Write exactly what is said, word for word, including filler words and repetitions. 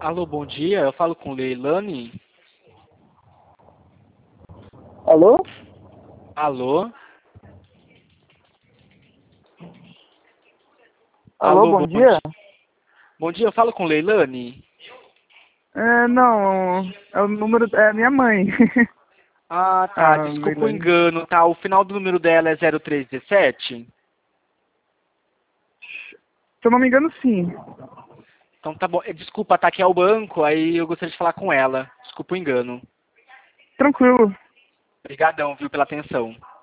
Alô, bom dia. Eu falo com Leilane. Alô? Alô? Alô, Alô, bom bom dia? dia. Bom dia, eu falo com Leilane. É, não, é o número, é minha mãe. Ah, tá. Ah, Desculpa o Leilani. engano, tá? O final do número dela é zero três um sete. Se eu não me engano, sim. Então tá bom. Eh, Desculpa, tá aqui ao banco, aí eu gostaria de falar com ela. Desculpa o engano. Tranquilo. Obrigadão, viu, pela atenção.